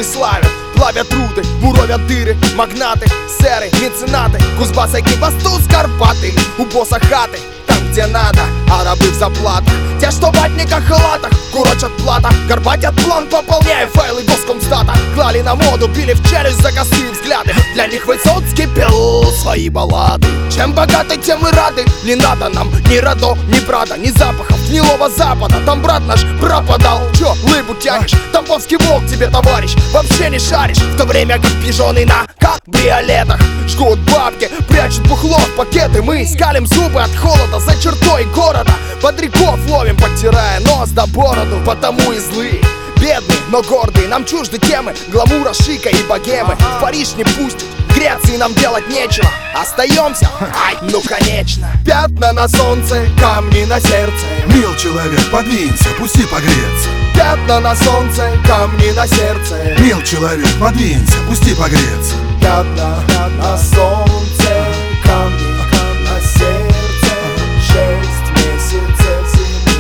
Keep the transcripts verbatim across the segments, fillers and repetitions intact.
люди славят, плавят руды, буровят дыри, магнаты, сери, меценаты, Кузбасса, Кибастуз, Карпаты. У босса хаты, там где надо, а рабы в заплатах. Те, что в ватниках и латах, курочат плата, горбатят план, пополняя файлы госкомстата. Клали на моду, били в челюсть за косые взгляды. Для них Высоцкий пел свои баллады. Чем богаты, тем и рады. Не надо нам ни Радо, ни Прада, ни запахов гнилого запада. Там брат наш пропадал. Чё, лыбу тянешь? Тамбовский волк тебе, товарищ, вообще не шаришь. В то время как пижоны на кабриолетах жгут бабки, прячут бухло в пакеты. Мы скалим зубы от холода за чертой города. Бодряков ловим, подтирая нос до бороду. Потому и злые, бедные, но гордые. Нам чужды темы гламура, шика и богемы. В Париж не пустят, в Греции нам делать нечего. Остаемся? Ай, ну конечно. Пятна на солнце, камни на сердце. Мил человек, подвинься, пусти погреться. Пятна на солнце, камни на сердце. Мил человек, подвинься, пусти погреться. Пятна на солнце, камни на сердце. Шесть месяцев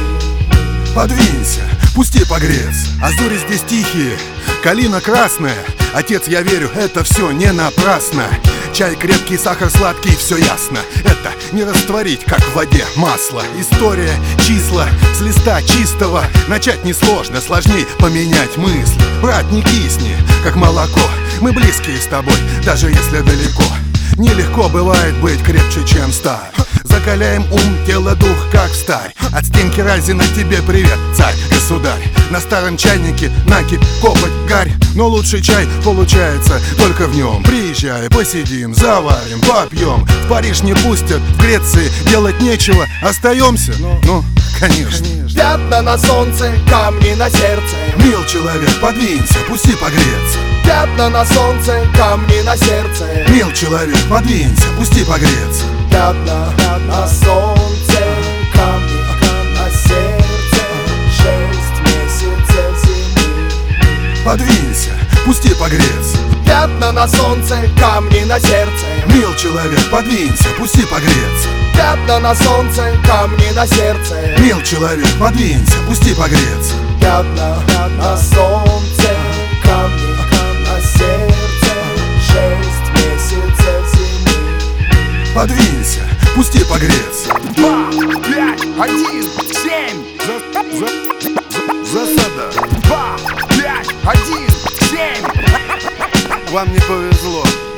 зимы. Подвинься, пусти погреться. Азури здесь тихие, калина красная. Отец, я верю, это все не напрасно. Чай крепкий, сахар сладкий, все ясно. Это не растворить, как в воде, масло. История, числа, с листа чистого. Начать несложно, сложней поменять мысли. Брат, не кисни, как молоко. Мы близкие с тобой, даже если далеко. Нелегко бывает быть крепче, чем сталь. Закаляем ум, тело, дух, как сталь. От стенки Разина тебе привет, царь, государь. На старом чайнике накипь, копоть, гарь. Но лучший чай получается только в нем. Приезжай, посидим, заварим, попьем. В Париж не пустят, в Греции делать нечего. Остаемся? Ну, конечно. Пятна на солнце, камни на сердце. Мил человек, подвинься, пусти погреться. Пятна на солнце, камни на сердце. Мил человек, подвинься, пусти погреться. Пятна на солнце, камни на сердце. Шесть месяцев зимы. Подвинься, пусти погреться. Пятна на солнце, камни на сердце. Мил человек, подвинься, пусти погреться. Пятна на солнце, камни на сердце. Мил человек, подвинься, пусти погреться. Пятна на солнце, камни на сердце. Шесть месяцев зимы. Подвинься, пусти погреться. Два, пять, один, семь. За, за, за, засада. Два, пять, один, семь. Вам не повезло.